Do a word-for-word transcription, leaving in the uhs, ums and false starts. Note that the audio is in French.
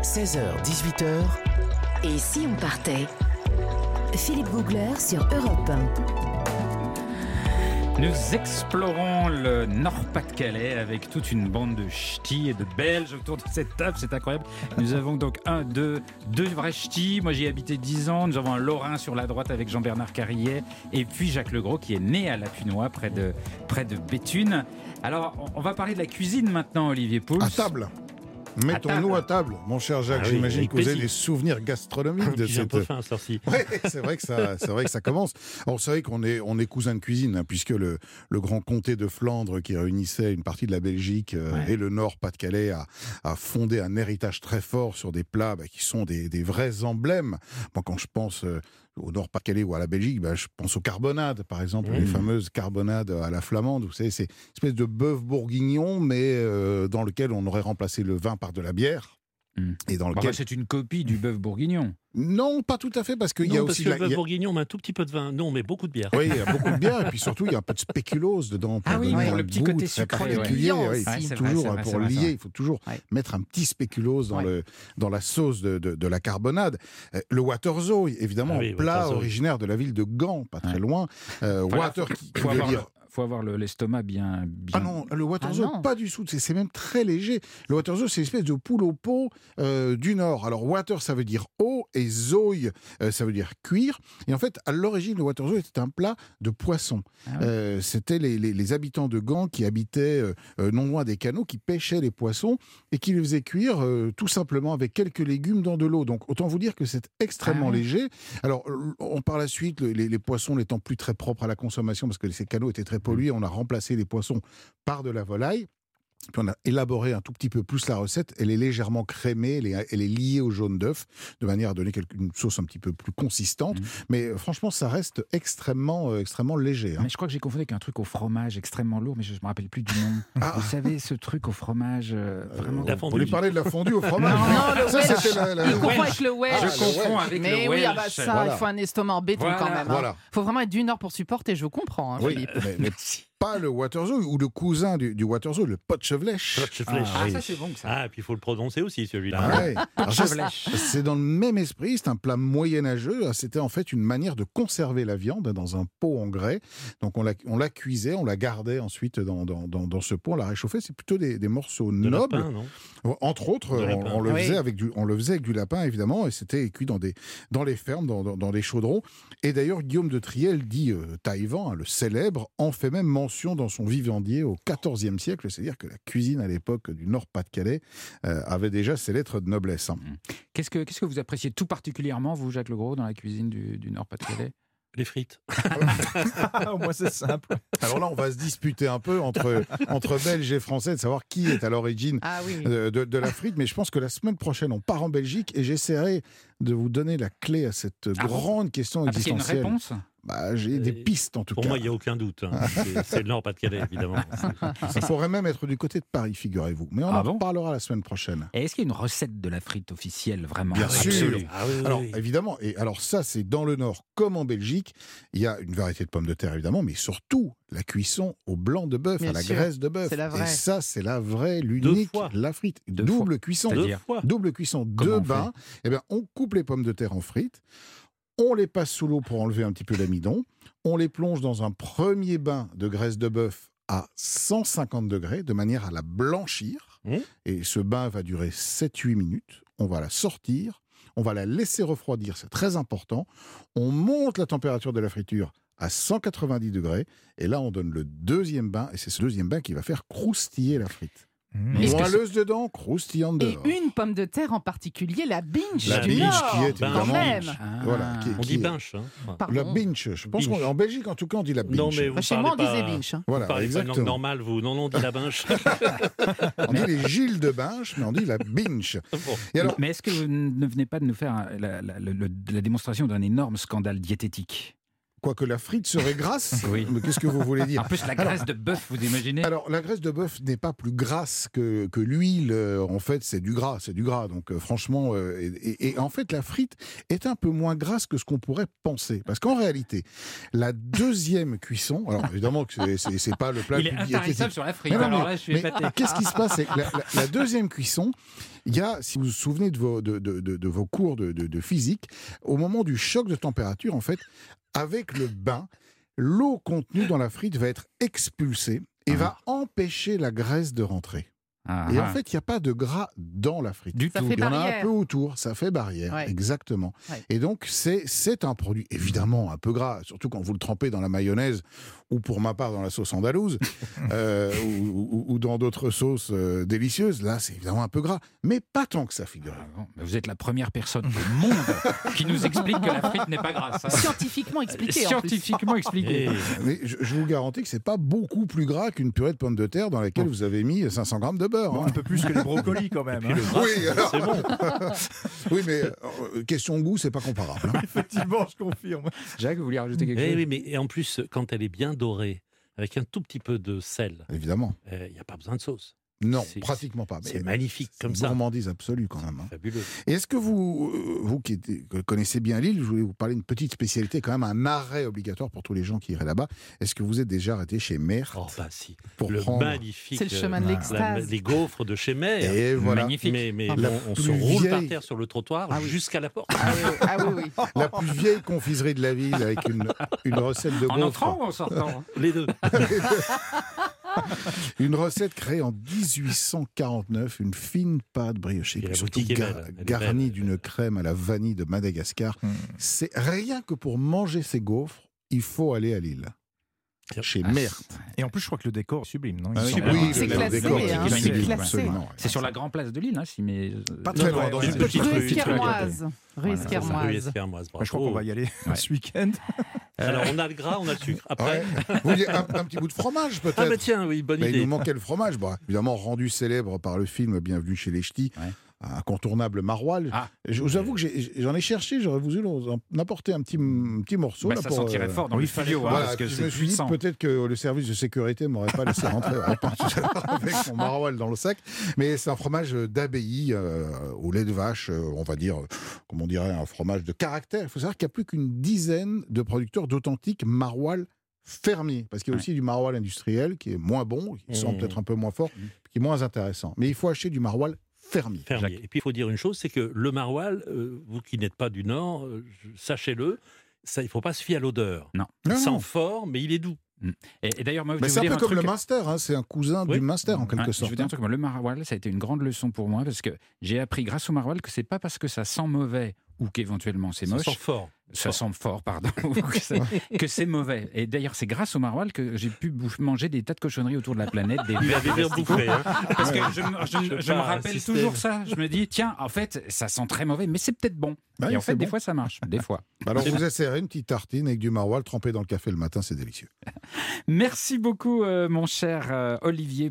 seize heures dix-huit heures. Et si on partait ? Philippe Googler sur Europe un. Nous explorons le Nord-Pas-de-Calais avec toute une bande de ch'tis et de Belges autour de cette table, c'est incroyable. Nous avons donc un, deux, deux vrais ch'tis. Moi j'y ai habité dix ans. Nous avons un Lorrain sur la droite avec Jean-Bernard Carillet et puis Jacques Legros qui est né à La Punois près de, près de Béthune. Alors on va parler de la cuisine maintenant, Olivier Pouls. À table. Mettons-nous à table, mon cher Jacques. Ah oui, j'imagine que vous avez plaisir. des souvenirs gastronomiques de J'ai un cette. peu faim, ça-ci. Oui, c'est vrai que ça, c'est vrai que ça commence. Alors, vous savez qu'on est, on est cousins de cuisine, hein, puisque le, le grand comté de Flandre, qui réunissait une partie de la Belgique euh, Ouais. et le Nord-Pas-de-Calais, a, a fondé un héritage très fort sur des plats bah, qui sont des, des vrais emblèmes. Moi, quand je pense euh, au Nord-Pas-de-Calais ou à la Belgique, bah, je pense aux carbonades, par exemple, Mmh. les fameuses carbonades à la flamande. Vous savez, c'est une espèce de bœuf bourguignon, mais euh, dans lequel on aurait remplacé le vin par de la bière. Mmh. Et dans Bon, lequel... bah, c'est une copie du bœuf bourguignon. Non, pas tout à fait, parce qu'il y a Non, parce aussi... que la- le bœuf il y a- bourguignon, on met un tout petit peu de vin. Non, mais beaucoup de bière. Oui, il y a beaucoup de bière, et puis surtout, il y a un peu de spéculose dedans. Pour Ah oui, donner pour un le petit goût côté très sucré, ouais. particulier. Liant Oui, aussi. il faut Ouais, c'est toujours, vrai, hein, c'est pour vrai, c'est lier, vrai. il faut toujours Ouais. mettre un petit spéculose dans, Ouais. le, dans la sauce de, de, de la carbonade. Euh, Le Waterzo, évidemment, Ah oui, plat Waterzo. originaire de la ville de Gand, pas très Ouais. loin. Euh, Faut la- water, qui, qui faut veut avoir, dire... le- faut avoir le- l'estomac bien, bien... Ah non, le Waterzo, Ah non. pas du tout. C'est, c'est même très léger. Le Waterzo, c'est une espèce de poule au pot euh, du Nord. Alors, water, ça veut dire eau, et zoï, euh, ça veut dire cuire. Et en fait, à l'origine, le Waterzo était un plat de poisson. Ah ouais. Euh, c'était les, les- les habitants de Gand qui habitaient euh, euh, non loin des canaux, qui pêchaient les poissons et qui les faisaient cuire euh, tout simplement avec quelques légumes dans de l'eau. Donc, autant vous dire que c'est extrêmement Ah ouais. léger. Alors, euh, on, par la suite, le- les, les poissons n'étant plus très propres à la consommation parce que ces canaux étaient très pollués, on a remplacé les poissons par de la volaille. Puis on a élaboré un tout petit peu plus la recette. Elle est légèrement crémée, elle est, elle est liée au jaune d'œuf, de manière à donner quelque- une sauce un petit peu plus consistante. Mmh. Mais euh, franchement, ça reste extrêmement, euh, extrêmement léger. hein. Mais je crois que j'ai confondu avec un truc au fromage extrêmement lourd, mais je ne me rappelle plus du nom. Ah. Vous savez, ce truc au fromage, euh, vraiment... la Vous fondue. voulez parler de la fondue au fromage Non, non, le Ça, Welsh. c'était la- la- Il le confond Welsh. avec le Welsh. Ah, Je le confonds Welsh. avec Mais le oui, ah bah Welsh. ça, Voilà. il faut un estomac en béton Voilà. quand même. Il Voilà. faut vraiment être du Nord pour supporter, je comprends, hein, Oui, Philippe. mais, mais pas le Waterzo, ou le cousin du, du Waterzo, le potchevlech. Flèche, Ah, flèche, ah, oui. ça c'est bon que ça. Ah, et puis il faut le prononcer aussi, celui-là. Ah ouais. Alors, ça, Potchevlech. c'est dans le même esprit, c'est un plat moyenâgeux. C'était en fait une manière de conserver la viande dans un pot en grès. Donc on la, on la cuisait, on la gardait ensuite dans, dans, dans, dans ce pot, on la réchauffait. C'est plutôt des, des morceaux De nobles. lapin, non Entre autres, De on, lapin. on le Oui. faisait avec du, on le faisait avec du lapin évidemment, et c'était cuit dans des, dans les fermes, dans, dans, dans des chaudrons. Et d'ailleurs, Guillaume de Triel dit euh, Taïwan, hein, le célèbre, en fait même mention dans son vivandier au quatorzième siècle. C'est-à-dire que la cuisine à l'époque du Nord-Pas-de-Calais euh, avait déjà ses lettres de noblesse. hein. Qu'est-ce que, qu'est-ce que vous appréciez tout particulièrement, vous, Jacques Legros, dans la cuisine du, du Nord-Pas-de-Calais ? Les frites. Moi, c'est simple. Alors là, on va se disputer un peu entre, entre Belges et Français de savoir qui est à l'origine Ah oui. de, de- de la frite. Mais je pense que la semaine prochaine, on part en Belgique et j'essaierai de vous donner la clé à cette Ah bon grande question Ah, parce qu'il y a une existentielle. réponse ? Bah, j'ai des Euh, pistes en tout Pour cas. moi, il n'y a aucun doute. hein. C'est- C'est le Nord-Pas-de-Calais, évidemment. Ça pourrait même être du côté de Paris, figurez-vous. Mais on Ah en bon parlera la semaine prochaine. Et est-ce qu'il y a une recette de la frite officielle, vraiment Bien absolue sûr. Ah oui, oui, Alors, oui. évidemment, et alors ça, c'est dans le Nord comme en Belgique. Il y a une variété de pommes de terre, évidemment, mais surtout la cuisson au blanc de bœuf, Bien à la sûr. graisse de bœuf. C'est la vraie. Et ça, c'est la vraie, l'unique, fois. la frite. Deux Double cuisson. C'est- Deux c'est-à-dire fois. Double cuisson, Comment deux on fait bains. Eh bien, on coupe les pommes de terre en frites. On les passe sous l'eau pour enlever un petit peu l'amidon. On les plonge dans un premier bain de graisse de bœuf à cent cinquante degrés, de manière à la blanchir. Mmh. Et ce bain va durer sept à huit minutes. On va la sortir. On va la laisser refroidir, c'est très important. On monte la température de la friture à cent quatre-vingt-dix degrés. Et là, on donne le deuxième bain. Et c'est ce deuxième bain qui va faire croustiller la frite. Mais est-ce que Moelleuse dedans, croustillante Et dehors. une pomme de terre en particulier, la binge La du binge Nord. qui est quand évidemment- même. Ah. Voilà, qui- On qui dit est- binche. Hein. Pardon. La binge, je pense Binge. qu'en Belgique, en tout cas, on dit la binge. Non, mais vous Bah, chez moi, on parlez disait pas- binge. hein. Vous Voilà, parlez pas une langue exactement. normale, vous. Non, non, on dit la binche. On dit les Gilles de Binge, mais on dit la binge. Bon. Et alors, Mais est-ce que vous ne venez pas de nous faire la, la- la- le- la démonstration d'un énorme scandale diététique ? quoique la frite serait grasse. Oui. Mais qu'est-ce que vous voulez dire? En plus, la graisse de bœuf, vous imaginez? Alors, la graisse de bœuf n'est pas plus grasse que, que l'huile. Euh, en fait, c'est du gras, c'est du gras. Donc, euh, franchement, euh, et, et- et en fait, la frite est un peu moins grasse que ce qu'on pourrait penser. Parce qu'en réalité, la deuxième cuisson, alors évidemment que c'est- c'est c'est pas le plat Il est le plus intarissable diététique. sur la frite. Mais non, Alors mais- là, je suis mais épaté. qu'est-ce qui se passe? C'est que la, la- la deuxième cuisson, il y a, si vous vous souvenez de vos, de, de- de- de vos cours de, de- de physique, au moment du choc de température, en fait, avec le bain, l'eau contenue dans la frite va être expulsée et Ah. va empêcher la graisse de rentrer. Ah, Et en ah. fait, il n'y a pas de gras dans la frite. Du Ça tout. fait Il y en a un barrière. peu autour, ça fait barrière, Ouais. exactement. Ouais. Et donc, c'est c'est un produit évidemment un peu gras, surtout quand vous le trempez dans la mayonnaise ou pour ma part dans la sauce andalouse euh, ou, ou- ou dans d'autres sauces euh, délicieuses. Là, c'est évidemment un peu gras, mais pas tant que ça, figurez. Ah bon, mais vous êtes la première personne au monde qui nous explique que la frite n'est pas grasse. hein. Scientifiquement expliqué. en plus. Scientifiquement expliqué. Et Mais je, je vous garantis que c'est pas beaucoup plus gras qu'une purée de pommes de terre dans laquelle vous avez mis cinq cents grammes de beurre. Bon, hein. un peu plus que les brocolis quand même. puis hein. le gras, Oui, alors- c'est bon. Oui, mais euh, question goût, c'est pas comparable. hein. Effectivement, je confirme. Jacques, vous voulez rajouter quelque Eh chose? oui, mais et en plus, quand elle est bien dorée, avec un tout petit peu de sel, Évidemment. il n'y a pas besoin de sauce. Non, C'est- pratiquement pas. C'est Mais magnifique c'est comme une ça. gourmandise absolue quand même. hein. Fabuleux. Et est-ce que vous, euh, vous qui étiez- que connaissez bien l'île, je voulais vous parler d'une petite spécialité, quand même un arrêt obligatoire pour tous les gens qui iraient là-bas. Est-ce que vous êtes déjà arrêté chez Merthe Oh bah si. pour Le prendre magnifique. C'est le chemin de euh, l'extase. la- les gaufres de chez Mère. Et voilà, Magnifique. Mais, mais La on, on se plus roule par vieille- terre sur le trottoir Ah oui. jusqu'à la porte. Ah oui, ah oui, oui. la plus vieille confiserie de la ville avec une, une recette de En gaufres. entrant ou en sortant? Les deux. Une recette créée en dix-huit cent quarante-neuf, une fine pâte briochée, Et puis la surtout boutique est gar- belle, elle est garnie belle. d'une crème à la vanille de Madagascar. Hmm. C'est rien que pour manger ces gaufres, il faut aller à Lille. Chez Ah, Merthe. Et en plus, je crois que le décor est sublime, non Ah Il oui, semble. oui, Oui, c'est le- le classé, décor, hein, c'est c'est sublime, classé. absolument. C'est sur la grande place de Lille, hein, si mes... Pas très Non, loin, non, dans c'est une une petite petite rue. rue. Esquermoise. Rue Voilà, Esquermoise. Rue Esquermoise, Je crois bravo. qu'on va y aller Ouais. ce week-end. Alors on a le gras, on a le sucre. Après. Ouais. Vous vouliez un, un petit bout de fromage, peut-être? Ah bah tiens, oui, bonne Bah, il idée. nous manquait le fromage, bon, évidemment rendu célèbre par le film Bienvenue chez les Ch'tis, Ouais. incontournable maroilles. Ah. Je vous avoue que j'ai- j'en ai cherché, j'aurais voulu en apporter un petit, un petit morceau. Bah, là, ça pour, sentirait euh, fort dans oui, le il fallait studio, pas. hein, Voilà, parce que puis je c'est me suis dit puissant. peut-être que le service de sécurité m'aurait pas laissé rentrer à repas tout à l'heure avec mon maroilles dans le sac. Mais c'est un fromage d'abbaye euh, au lait de vache, euh, on va dire, euh, comme on dirait, un fromage de caractère. Il faut savoir qu'il n'y a plus qu'une dizaine de producteurs d'authentiques maroilles fermiers. Parce qu'il y a Ouais. aussi du maroilles industriel qui est moins bon, qui sent Mmh. peut-être un peu moins fort, qui est moins intéressant. Mais il faut acheter du maroilles fermier. Fermier. Et puis il faut dire une chose, c'est que le maroilles, euh, vous qui n'êtes pas du Nord, euh, je- sachez-le, ça, il ne faut pas se fier à l'odeur. Non. Il Non, sent non. fort, mais il est doux. Et, et d'ailleurs, moi, je Mais vais c'est vous un dire peu un comme truc... le Munster, hein, c'est un cousin Oui. du Munster en quelque Ouais, Je sorte. veux dire un truc, moi, le maroilles, ça a été une grande leçon pour moi parce que j'ai appris grâce au maroilles que c'est pas parce que ça sent mauvais ou qu'éventuellement c'est Ça moche, sent fort. ça sent fort, pardon, ou que c'est- que c'est mauvais. Et d'ailleurs, c'est grâce au maroilles que j'ai pu bouffer- manger des tas de cochonneries autour de la planète. Des Il avait bien bouffé. Hein. Parce que je, me- je- Je je me pars rappelle insister. toujours ça. Je me dis, tiens, en fait, ça sent très mauvais, mais c'est peut-être bon. Ouais, Et en c'est fait, des bon. fois, ça marche. Des fois. Alors vous essayerez une petite tartine avec du maroilles trempé dans le café le matin, c'est délicieux. Merci beaucoup, euh, mon cher euh, Olivier.